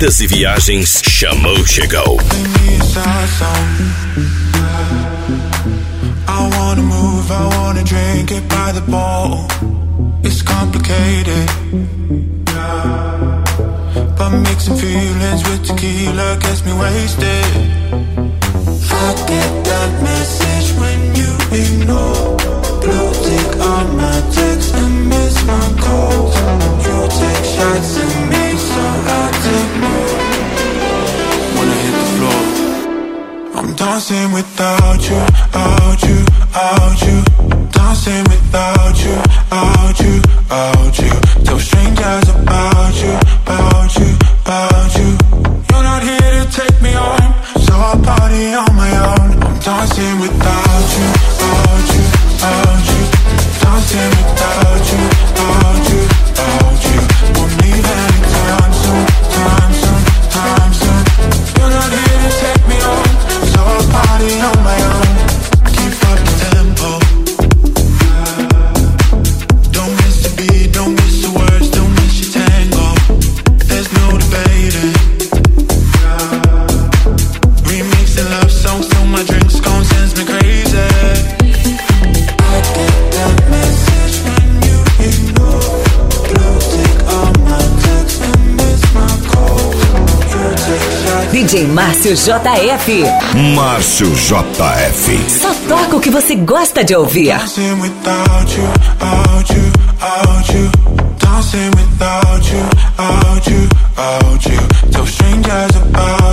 Corridas e viagens, chegou. I wanna move, I wanna drink it by the bottle. It's complicated, but mixing feelings with tequila gets me wasted. I get that message when you ignore. Blue tick on my text and miss my calls. You take shots at me, so I take more. When I hit the floor, I'm dancing without you, out you, out you. Dancing without you, out you, out you. Tell strangers about you, about you, about you. You're not here to take me home, so I'll party on my own. I'm dancing without you, out you, out you. Dancing without you, out you, out you. Won't leave anytime soon, time soon, time soon. You're not here to take me home, so I'll party on my own. Keep up the tempo. Don't miss the beat, don't miss the words, don't miss your tango. There's no debating. Remixing love songs till my drinks gone, sends me crazy. I get that message when you ignore. Blue tick on my text and miss my call. You take shots. DJ Márcio JF. Márcio JF. Só toca o que você gosta de ouvir. Dancing without you, out you, out you. Dancing without you, out you, out you. Tell strangers about